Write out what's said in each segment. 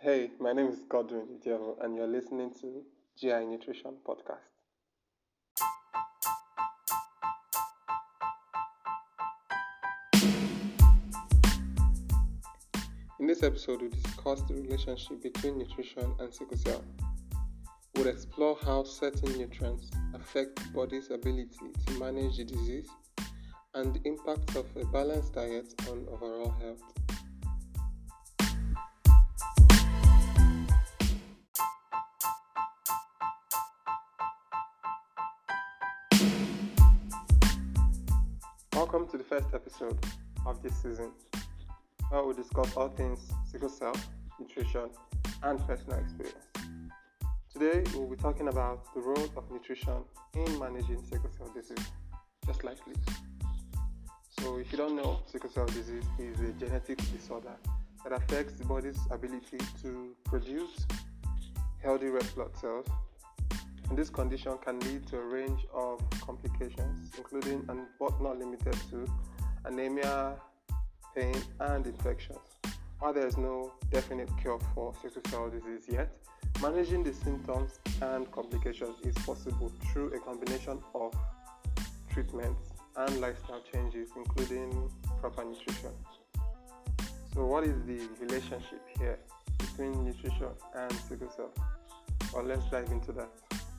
Hey, my name is Godwin Ijevo, and you're listening to GI Nutrition Podcast. In this episode, we discuss the relationship between nutrition and sickle cell. We'll explore how certain nutrients affect the body's ability to manage the disease and the impact of a balanced diet on overall health. Welcome to the first episode of this season, where we'll discuss all things sickle cell, nutrition, and personal experience. Today, we'll be talking about the role of nutrition in managing sickle cell disease, just like this. So, if you don't know, sickle cell disease is a genetic disorder that affects the body's ability to produce healthy red blood cells. And this condition can lead to a range of complications, including but not limited to anemia, pain, and infections. While there is no definite cure for sickle cell disease yet, managing the symptoms and complications is possible through a combination of treatments and lifestyle changes, including proper nutrition. So what is the relationship here between nutrition and sickle cell? Well, let's dive into that.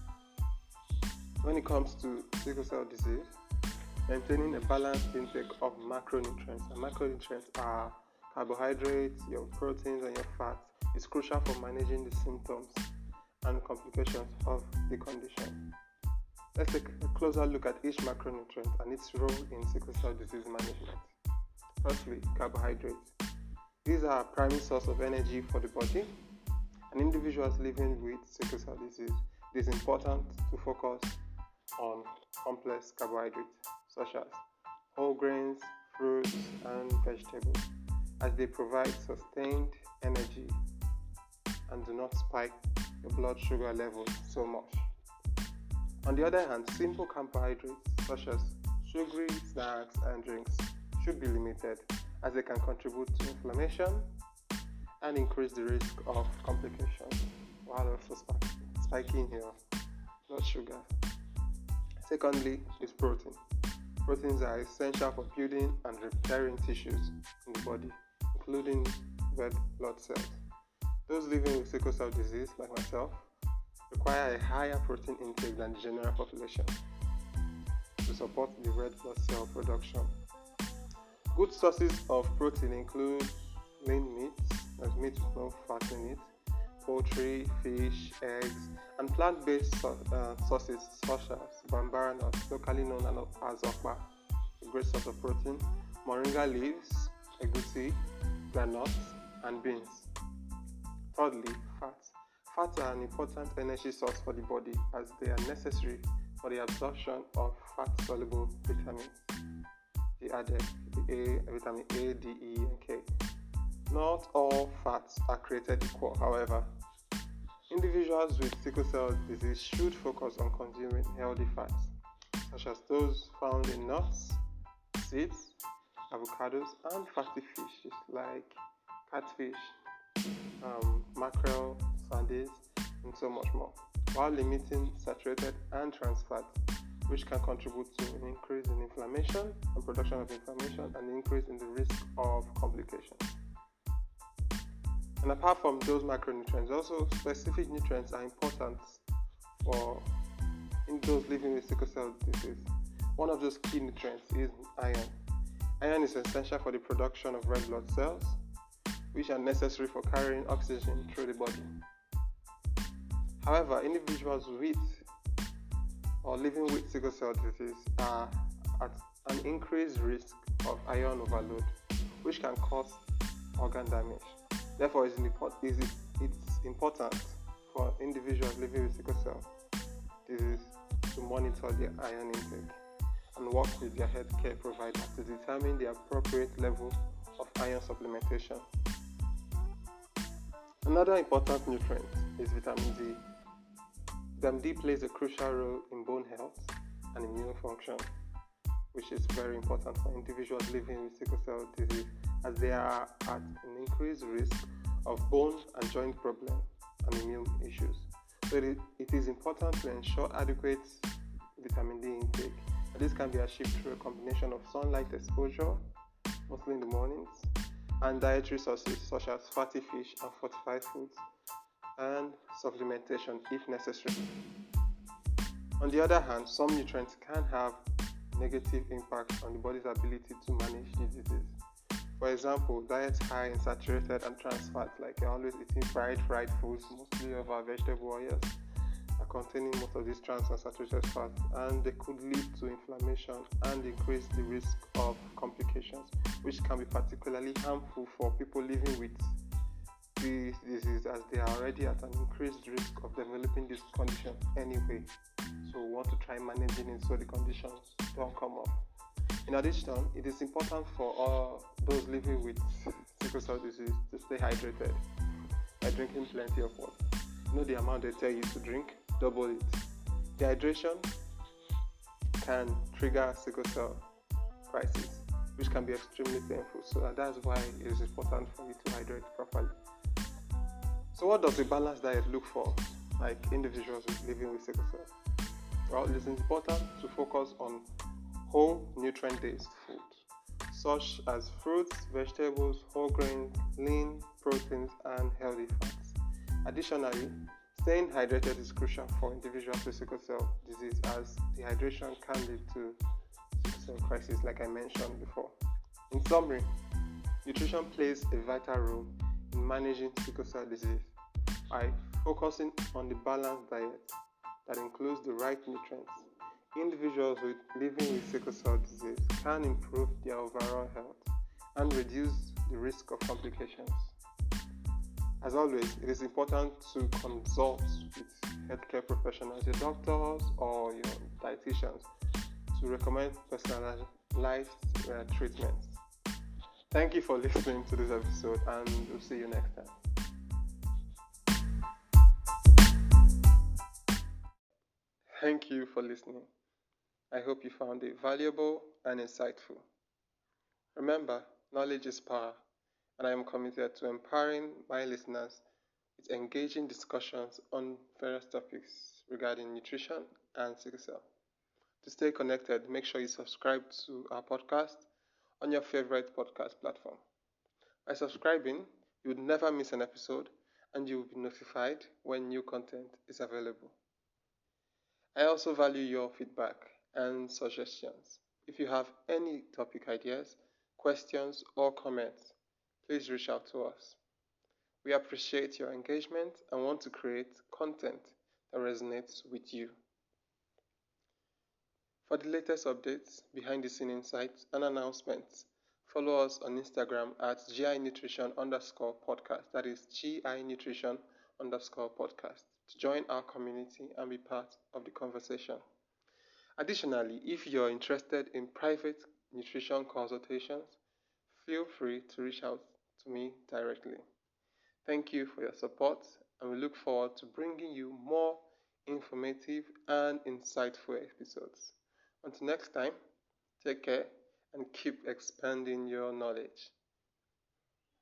When it comes to sickle cell disease, maintaining a balanced intake of macronutrients, and macronutrients are carbohydrates, your proteins, and your fats, is crucial for managing the symptoms and complications of the condition. Let's take a closer look at each macronutrient and its role in sickle cell disease management. Firstly, carbohydrates. These are a primary source of energy for the body, and individuals living with sickle cell disease, it is important to focus on complex carbohydrates such as whole grains, fruits, and vegetables, as they provide sustained energy and do not spike your blood sugar levels so much. On the other hand, simple carbohydrates such as sugary snacks and drinks should be limited, as they can contribute to inflammation and increase the risk of complications, while also spiking your blood sugar. Secondly is protein. Proteins are essential for building and repairing tissues in the body, including red blood cells. Those living with sickle cell disease, like myself, require a higher protein intake than the general population to support the red blood cell production. Good sources of protein include lean meats, as meat with no fat in it, poultry, fish, eggs, and plant-based sources such as bambara nuts, locally known as okpa, a great source of protein, moringa leaves, egusi, granules, and beans. Thirdly, fats. Fats are an important energy source for the body, as they are necessary for the absorption of fat-soluble vitamins. They added vitamin A, D, E, and K. Not all fats are created equal, however. Individuals with sickle cell disease should focus on consuming healthy fats, such as those found in nuts, seeds, avocados, and fatty fishes like catfish, mackerel, sardines, and so much more, while limiting saturated and trans fats, which can contribute to an increase in inflammation and production of inflammation and increase in the risk of complications. And apart from those macronutrients, also specific nutrients are important for those living with sickle cell disease. One of those key nutrients is iron. Iron is essential for the production of red blood cells, which are necessary for carrying oxygen through the body. However, individuals with or living with sickle cell disease are at an increased risk of iron overload, which can cause organ damage. Therefore, it's important for individuals living with sickle cell disease to monitor their iron intake and work with their healthcare provider to determine the appropriate level of iron supplementation. Another important nutrient is vitamin D. Vitamin D plays a crucial role in bone health and immune function, which is very important for individuals living with sickle cell disease, as they are at an increased risk of bone and joint problems and immune issues. So it is important to ensure adequate vitamin D intake. And this can be achieved through a combination of sunlight exposure, mostly in the mornings, and dietary sources such as fatty fish and fortified foods, and supplementation if necessary. On the other hand, some nutrients can have negative impact on the body's ability to manage diseases. For example, diets high in saturated and trans fats, like you're always eating fried foods, mostly of our vegetable oils, are containing most of these trans and saturated fats, and they could lead to inflammation and increase the risk of complications, which can be particularly harmful for people living with this disease, as they are already at an increased risk of developing this condition anyway. So we want to try managing it so the conditions don't come up. In addition, it is important for all those living with sickle cell disease to stay hydrated by drinking plenty of water. Know the amount they tell you to drink, double it. Dehydration can trigger sickle cell crisis, which can be extremely painful. So that's why it is important for you to hydrate properly. So what does a balanced diet look for, like individuals living with sickle cell? Well, it is important to focus on whole nutrient-based food, such as fruits, vegetables, whole grains, lean proteins, and healthy fats. Additionally, staying hydrated is crucial for individuals with sickle cell disease, as dehydration can lead to sickle cell crisis, like I mentioned before. In summary, nutrition plays a vital role in managing sickle cell disease by focusing on the balanced diet that includes the right nutrients. Individuals living with sickle cell disease can improve their overall health and reduce the risk of complications. As always, it is important to consult with healthcare professionals, your doctors or your dietitians, to recommend personalized treatments. Thank you for listening to this episode, and we'll see you next time. Thank you for listening. I hope you found it valuable and insightful. Remember, knowledge is power, and I am committed to empowering my listeners with engaging discussions on various topics regarding nutrition and sickle cell. To stay connected, make sure you subscribe to our podcast on your favorite podcast platform. By subscribing, you would never miss an episode, and you will be notified when new content is available. I also value your feedback and suggestions. If you have any topic ideas, questions, or comments, please reach out to us. We appreciate your engagement and want to create content that resonates with you. For the latest updates, behind the scene insights, and announcements, follow us on Instagram at GINutrition_podcast. That is GINutrition_podcast, to join our community and be part of the conversation. Additionally, if you're interested in private nutrition consultations, feel free to reach out to me directly. Thank you for your support, and we look forward to bringing you more informative and insightful episodes. Until next time, take care and keep expanding your knowledge.